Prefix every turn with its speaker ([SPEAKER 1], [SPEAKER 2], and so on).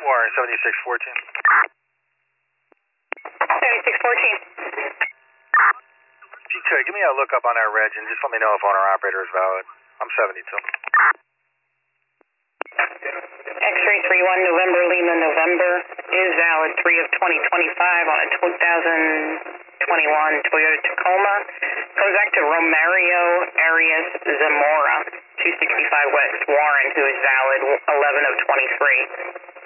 [SPEAKER 1] Warren, 7614.
[SPEAKER 2] 7614.
[SPEAKER 1] If you could, give me a look up on that reg and just let me know if owner operator is valid. I'm 72.
[SPEAKER 2] X-ray 31 November Lima November is valid 3 of 2025 on a 2021 Toyota Tacoma. Goes back to Romario Arias Zamora, 265 West Warren, who is valid 11 of 23.